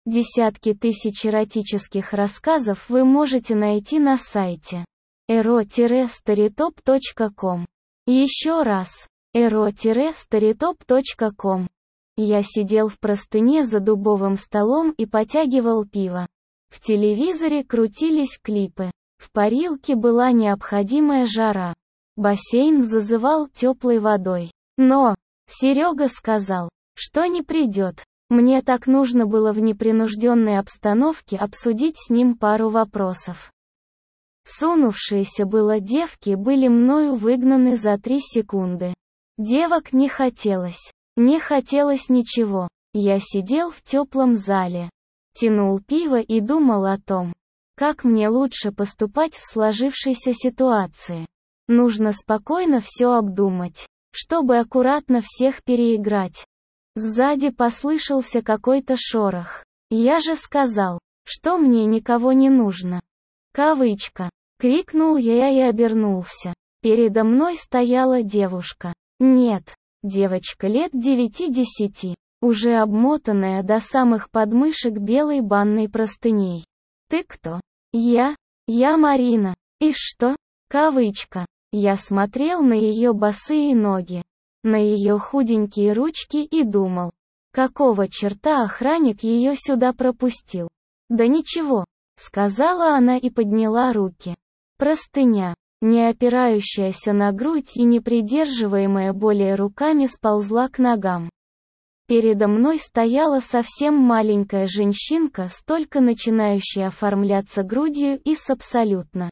Десятки тысяч эротических рассказов вы можете найти на сайте ero-storytop.com. Еще раз, ero-storytop.com. Я сидел в простыне за дубовым столом и потягивал пиво. В телевизоре крутились клипы. В парилке была необходимая жара. Бассейн зазывал теплой водой. Но Серега сказал, что не придет. Мне так нужно было в непринужденной обстановке обсудить с ним пару вопросов. Сунувшиеся было девки были мною выгнаны за 3 секунды. Девок не хотелось. Не хотелось ничего. Я сидел в теплом зале, тянул пиво и думал о том, как мне лучше поступать в сложившейся ситуации. Нужно спокойно все обдумать, чтобы аккуратно всех переиграть. Сзади послышался какой-то шорох. Я же сказал, что мне никого не нужно. Кавычка. Крикнул я и обернулся. Передо мной стояла девушка. Нет, девочка лет 9-10, уже обмотанная до самых подмышек белой банной простыней. «Ты кто?» «Я Марина. И что?» Кавычка. Я смотрел на ее босые ноги, на ее худенькие ручки и думал, какого черта охранник ее сюда пропустил. «Да ничего», — сказала она и подняла руки. Простыня, не опирающаяся на грудь и не придерживаемая более руками, сползла к ногам. Передо мной стояла совсем маленькая женщинка, только начинающая оформляться грудью и с абсолютно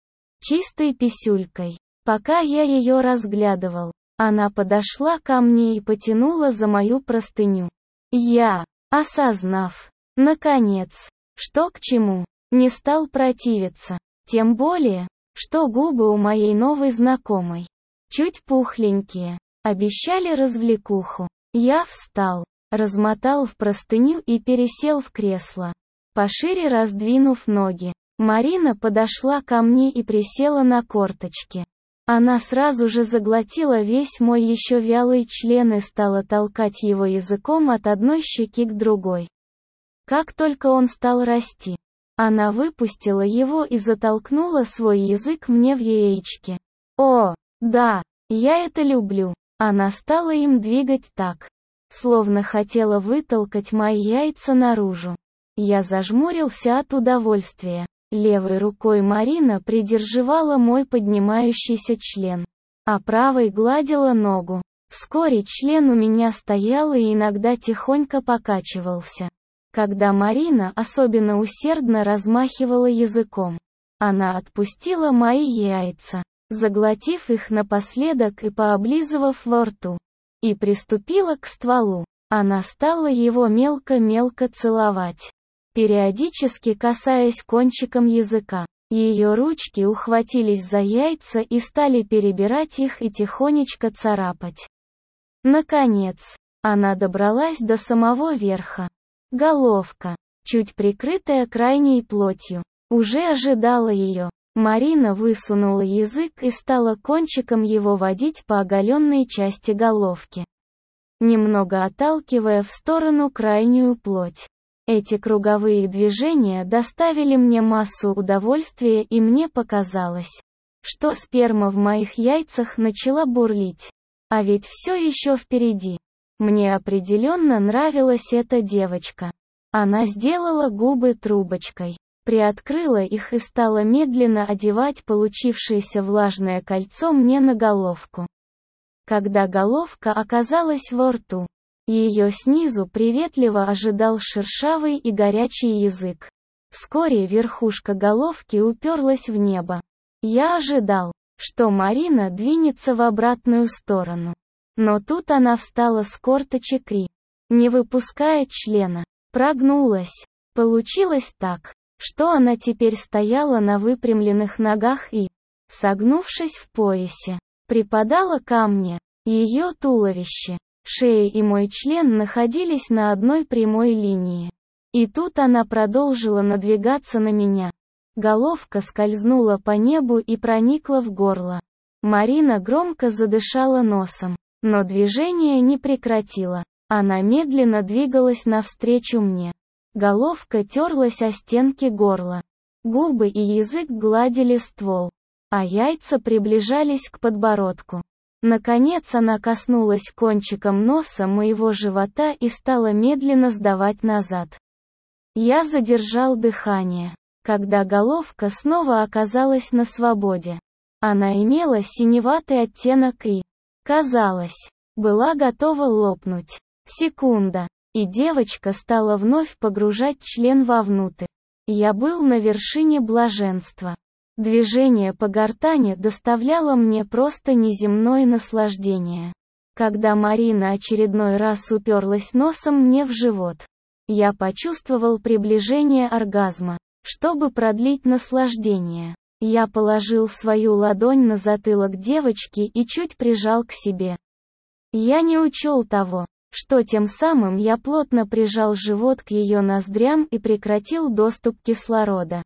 чистой писюлькой. Пока я ее разглядывал, она подошла ко мне и потянула за мою простыню. Я, осознав, наконец, что к чему, не стал противиться. Тем более, что губы у моей новой знакомой чуть пухленькие, обещали развлекуху. Я встал, размотал в простыню и пересел в кресло, пошире раздвинув ноги. Марина подошла ко мне и присела на корточки. Она сразу же заглотила весь мой еще вялый член и стала толкать его языком от одной щеки к другой. Как только он стал расти, она выпустила его и затолкнула свой язык мне в яички. О, да, я это люблю. Она стала им двигать так, словно хотела вытолкать мои яйца наружу. Я зажмурился от удовольствия. Левой рукой Марина придерживала мой поднимающийся член, а правой гладила ногу. Вскоре член у меня стоял и иногда тихонько покачивался, когда Марина особенно усердно размахивала языком. Она отпустила мои яйца, заглотив их напоследок и пооблизывав во рту, и приступила к стволу. Она стала его мелко-мелко целовать, периодически касаясь кончиком языка. Ее ручки ухватились за яйца и стали перебирать их и тихонечко царапать. Наконец, она добралась до самого верха. Головка, чуть прикрытая крайней плотью, уже ожидала ее. Марина высунула язык и стала кончиком его водить по оголенной части головки, немного отталкивая в сторону крайнюю плоть. Эти круговые движения доставили мне массу удовольствия, и мне показалось, что сперма в моих яйцах начала бурлить. А ведь все еще впереди. Мне определенно нравилась эта девочка. Она сделала губы трубочкой, приоткрыла их и стала медленно одевать получившееся влажное кольцо мне на головку. Когда головка оказалась во рту, ее снизу приветливо ожидал шершавый и горячий язык. Вскоре верхушка головки уперлась в небо. Я ожидал, что Марина двинется в обратную сторону. Но тут она встала с корточек и, не выпуская члена, прогнулась. Получилось так, что она теперь стояла на выпрямленных ногах и, согнувшись в поясе, припадала ко мне. Ее туловище, шея и мой член находились на одной прямой линии. И тут она продолжила надвигаться на меня. Головка скользнула по небу и проникла в горло. Марина громко задышала носом, но движение не прекратила. Она медленно двигалась навстречу мне. Головка терлась о стенки горла. Губы и язык гладили ствол, а яйца приближались к подбородку. Наконец она коснулась кончиком носа моего живота и стала медленно сдавать назад. Я задержал дыхание, когда головка снова оказалась на свободе. Она имела синеватый оттенок и, казалось, была готова лопнуть. Секунда, и девочка стала вновь погружать член вовнутрь. Я был на вершине блаженства. Движение по гортани доставляло мне просто неземное наслаждение. Когда Марина очередной раз уперлась носом мне в живот, я почувствовал приближение оргазма. Чтобы продлить наслаждение, я положил свою ладонь на затылок девочки и чуть прижал к себе. Я не учел того, что тем самым я плотно прижал живот к ее ноздрям и прекратил доступ кислорода.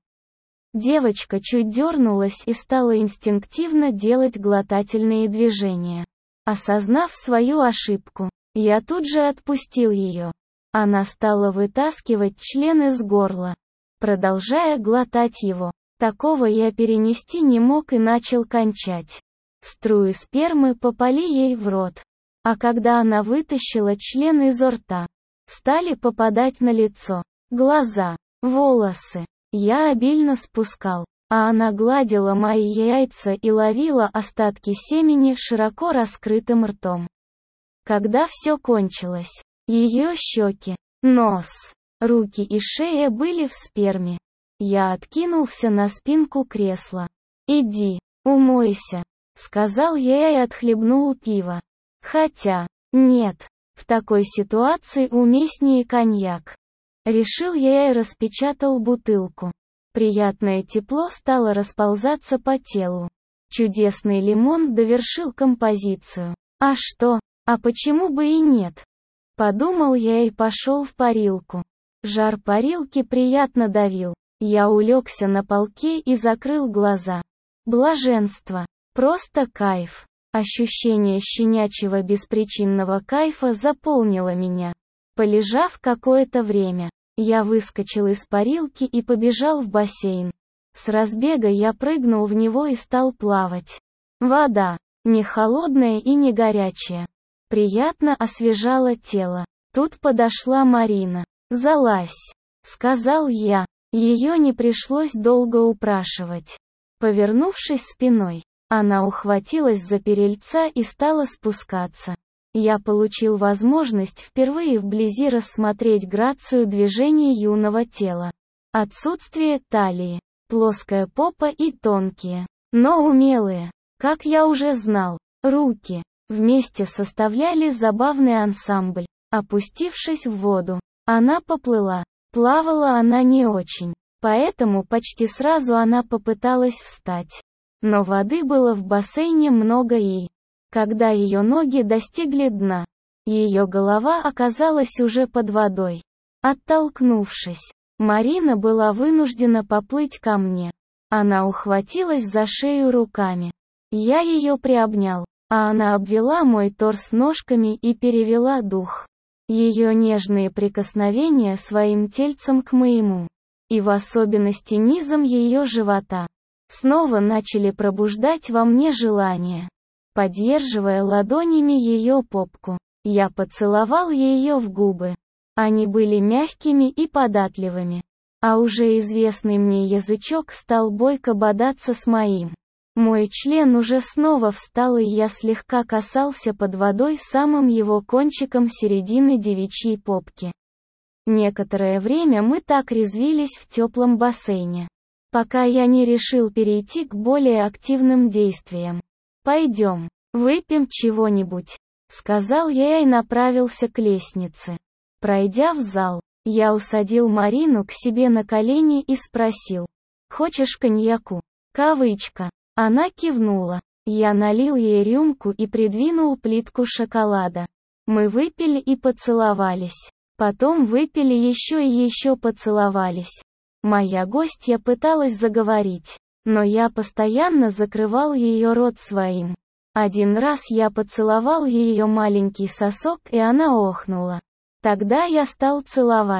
Девочка чуть дернулась и стала инстинктивно делать глотательные движения. Осознав свою ошибку, я тут же отпустил ее. Она стала вытаскивать член из горла, продолжая глотать его. Такого я перенести не мог и начал кончать. Струи спермы попали ей в рот. А когда она вытащила член изо рта, стали попадать на лицо, глаза, волосы. Я обильно спускал, а она гладила мои яйца и ловила остатки семени широко раскрытым ртом. Когда все кончилось, ее щеки, нос, руки и шея были в сперме. Я откинулся на спинку кресла. «Иди, умойся», — сказал я и отхлебнул пиво. Хотя, нет, в такой ситуации уместнее коньяк. Решил я и распечатал бутылку. Приятное тепло стало расползаться по телу. Чудесный лимон довершил композицию. А что, а почему бы и нет? Подумал я и пошел в парилку. Жар парилки приятно давил. Я улегся на полке и закрыл глаза. Блаженство. Просто кайф. Ощущение щенячьего беспричинного кайфа заполнило меня. Полежав какое-то время, я выскочил из парилки и побежал в бассейн. С разбега я прыгнул в него и стал плавать. Вода, не холодная и не горячая, приятно освежала тело. Тут подошла Марина. «Залазь», — сказал я. Ее не пришлось долго упрашивать. Повернувшись спиной, она ухватилась за перильца и стала спускаться. Я получил возможность впервые вблизи рассмотреть грацию движений юного тела. Отсутствие талии, плоская попа и тонкие, но умелые, как я уже знал, руки, вместе составляли забавный ансамбль. Опустившись в воду, она поплыла. Плавала она не очень, поэтому почти сразу она попыталась встать. Но воды было в бассейне много и, когда ее ноги достигли дна, ее голова оказалась уже под водой. Оттолкнувшись, Марина была вынуждена поплыть ко мне. Она ухватилась за шею руками. Я ее приобнял, а она обвела мой торс ножками и перевела дух. Ее нежные прикосновения своим тельцем к моему, и в особенности низом ее живота, снова начали пробуждать во мне желание. Поддерживая ладонями ее попку, я поцеловал ее в губы. Они были мягкими и податливыми, а уже известный мне язычок стал бойко бодаться с моим. Мой член уже снова встал, и я слегка касался под водой самым его кончиком середины девичьей попки. Некоторое время мы так резвились в теплом бассейне, пока я не решил перейти к более активным действиям. «Пойдем, выпьем чего-нибудь», — сказал я и направился к лестнице. Пройдя в зал, я усадил Марину к себе на колени и спросил: «Хочешь коньяку?» Кавычка. Она кивнула. Я налил ей рюмку и придвинул плитку шоколада. Мы выпили и поцеловались. Потом выпили еще и еще поцеловались. Моя гостья пыталась заговорить, но я постоянно закрывал ее рот своим. Один раз я поцеловал ее маленький сосок, и она охнула. Тогда я стал целовать.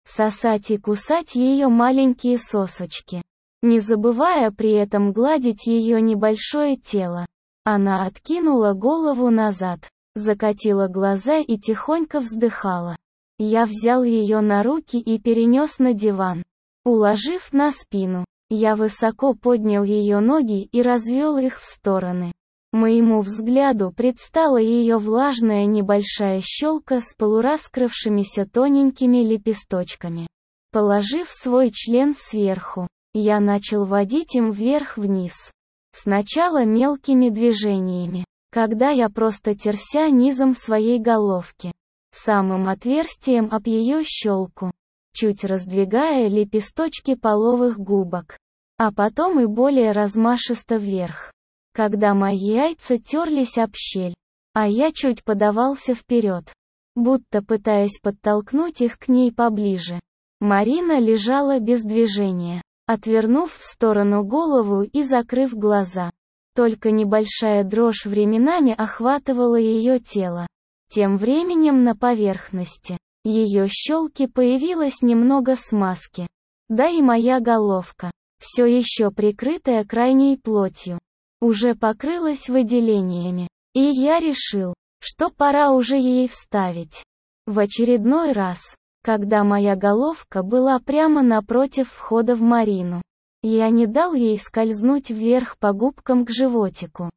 сосать и кусать ее маленькие сосочки, не забывая при этом гладить ее небольшое тело. Она откинула голову назад, закатила глаза и тихонько вздыхала. Я взял ее на руки и перенес на диван. Уложив на спину, я высоко поднял ее ноги и развел их в стороны. Моему взгляду предстала ее влажная небольшая щелка с полураскрывшимися тоненькими лепесточками. Положив свой член сверху, я начал водить им вверх-вниз. Сначала мелкими движениями, когда я просто терся низом своей головки, самым отверстием об ее щелку, чуть раздвигая лепесточки половых губок, а потом и более размашисто вверх, когда мои яйца терлись об щель, а я чуть подавался вперед, будто пытаясь подтолкнуть их к ней поближе. Марина лежала без движения, отвернув в сторону голову и закрыв глаза. Только небольшая дрожь временами охватывала ее тело. Тем временем на поверхности ее щелки появилось немного смазки. Да и моя головка, все еще прикрытая крайней плотью, уже покрылась выделениями. И я решил, что пора уже ей вставить. В очередной раз, когда моя головка была прямо напротив входа в Марину, я не дал ей скользнуть вверх по губкам к животику.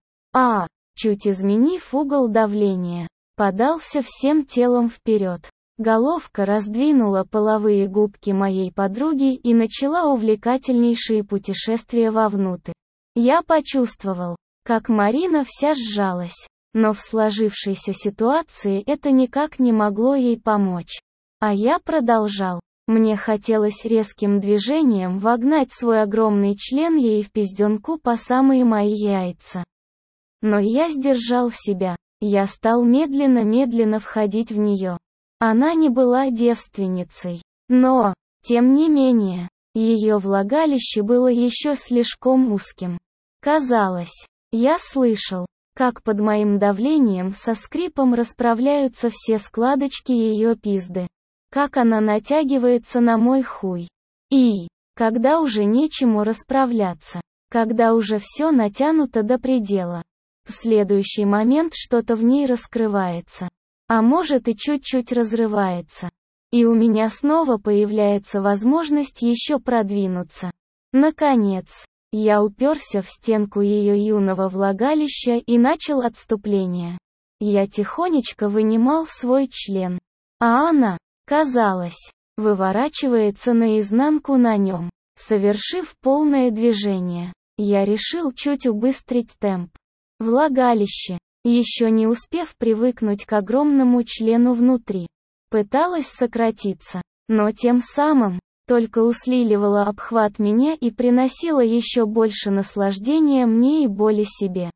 Чуть изменив угол давления, подался всем телом вперед. Головка раздвинула половые губки моей подруги и начала увлекательнейшие путешествия вовнутрь. Я почувствовал, как Марина вся сжалась, но в сложившейся ситуации это никак не могло ей помочь. А я продолжал. Мне хотелось резким движением вогнать свой огромный член ей в пизденку по самые мои яйца. Но я сдержал себя. Я стал медленно-медленно входить в нее. Она не была девственницей. Но, тем не менее, ее влагалище было еще слишком узким. Казалось, я слышал, как под моим давлением со скрипом расправляются все складочки ее пизды. Как она натягивается на мой хуй. И, когда уже нечему расправляться, когда уже все натянуто до предела, в следующий момент что-то в ней раскрывается, а может и чуть-чуть разрывается. И у меня снова появляется возможность еще продвинуться. Наконец, я уперся в стенку ее юного влагалища и начал отступление. Я тихонечко вынимал свой член, а она, казалось, выворачивается наизнанку на нем. Совершив полное движение, я решил чуть убыстрить темп. Влагалище, еще не успев привыкнуть к огромному члену внутри, пыталась сократиться, но тем самым только усиливала обхват меня и приносила еще больше наслаждения мне и боли себе.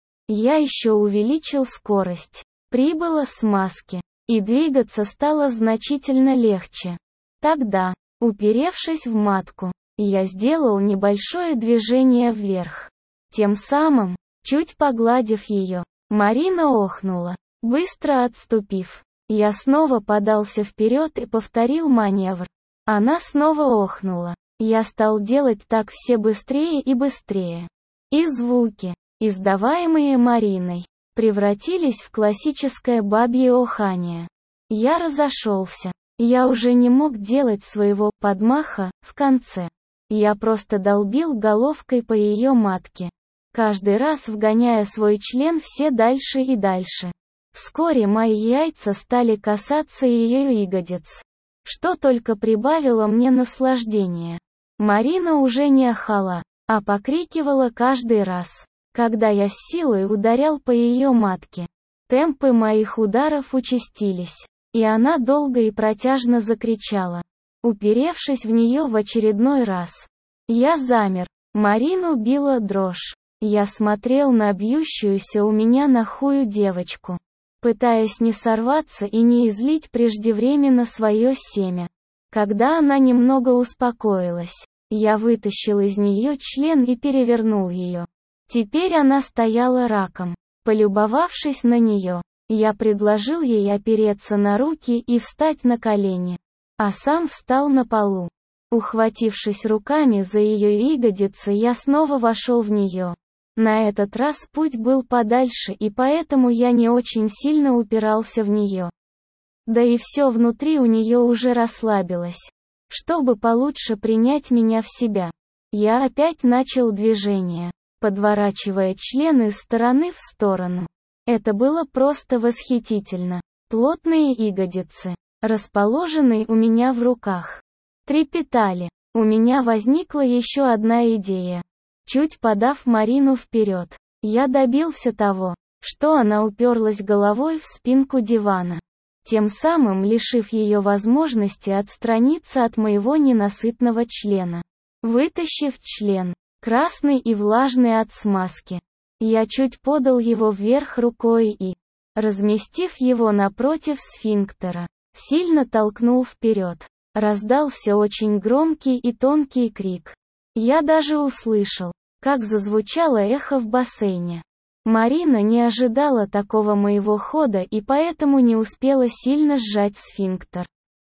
Я еще увеличил скорость, прибыла смазки, и двигаться стало значительно легче. Тогда, уперевшись в матку, я сделал небольшое движение вверх. Тем самым, чуть погладив ее, Марина охнула. Быстро отступив, я снова подался вперед и повторил маневр. Она снова охнула. Я стал делать так все быстрее и быстрее. И звуки, издаваемые Мариной, превратились в классическое бабье охание. Я разошелся. Я уже не мог делать своего подмаха в конце. Я просто долбил головкой по ее матке, каждый раз вгоняя свой член все дальше и дальше. Вскоре мои яйца стали касаться ее ягодиц, что только прибавило мне наслаждения. Марина уже не ахала, а покрикивала каждый раз, когда я с силой ударял по ее матке. Темпы моих ударов участились, и она долго и протяжно закричала, уперевшись в нее в очередной раз. Я замер, Марину била дрожь. Я смотрел на бьющуюся у меня на хую девочку, пытаясь не сорваться и не излить преждевременно свое семя. Когда она немного успокоилась, я вытащил из нее член и перевернул ее. Теперь она стояла раком. Полюбовавшись на нее, я предложил ей опереться на руки и встать на колени. а сам встал на полу. Ухватившись руками за ее ягодицы, я снова вошел в нее. На этот раз путь был подальше, и поэтому я не очень сильно упирался в нее. Да и все внутри у нее уже расслабилось. Чтобы получше принять меня в себя, я опять начал движение, подворачивая член из стороны в сторону. Это было просто восхитительно. Плотные ягодицы, расположенные у меня в руках, трепетали. У меня возникла еще одна идея. Чуть подав Марину вперед, я добился того, что она уперлась головой в спинку дивана, тем самым лишив ее возможности отстраниться от моего ненасытного члена. Вытащив член, красный и влажный от смазки, я чуть подал его вверх рукой и, разместив его напротив сфинктера, сильно толкнул вперед. Раздался очень громкий и тонкий крик. Я даже услышал, как зазвучало эхо в бассейне. Марина не ожидала такого моего хода и поэтому не успела сильно сжать сфинктер.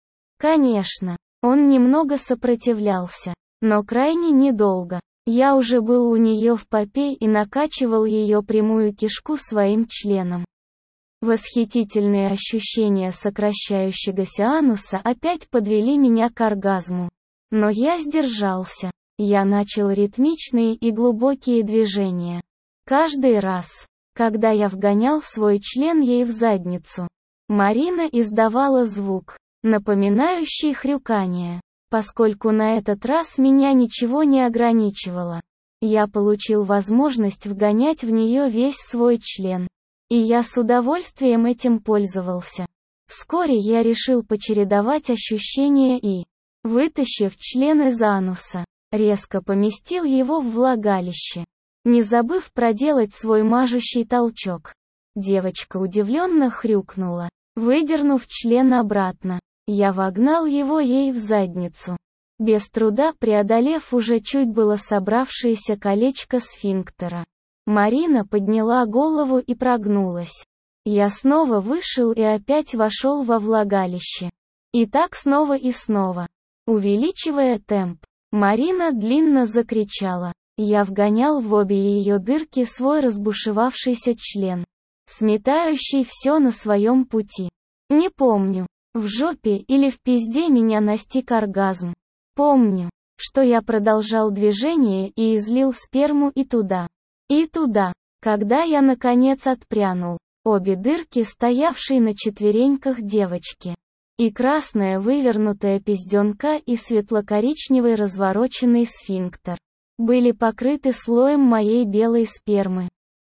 Конечно, он немного сопротивлялся, но крайне недолго. Я уже был у нее в попе и накачивал ее прямую кишку своим членом. Восхитительные ощущения сокращающегося ануса опять подвели меня к оргазму. Но я сдержался. Я начал ритмичные и глубокие движения. Каждый раз, когда я вгонял свой член ей в задницу, Марина издавала звук, напоминающий хрюканье. Поскольку на этот раз меня ничего не ограничивало, я получил возможность вгонять в нее весь свой член. И я с удовольствием этим пользовался. Вскоре я решил почередовать ощущения и, вытащив член из ануса, резко поместил его в влагалище, не забыв проделать свой мажущий толчок. Девочка удивленно хрюкнула. Выдернув член обратно, я вогнал его ей в задницу, без труда преодолев уже чуть было собравшееся колечко сфинктера. Марина подняла голову и прогнулась. Я снова вышел и опять вошел во влагалище. И так снова и снова. Увеличивая темп, Марина длинно закричала. Я вгонял в обе ее дырки свой разбушевавшийся член, сметающий все на своем пути. Не помню, в жопе или в пизде меня настиг оргазм. Помню, что я продолжал движение и излил сперму и туда, когда я наконец отпрянул. Обе дырки, стоявшие на четвереньках девочки, и красная вывернутая пизденка и светло-коричневый развороченный сфинктер, были покрыты слоем моей белой спермы.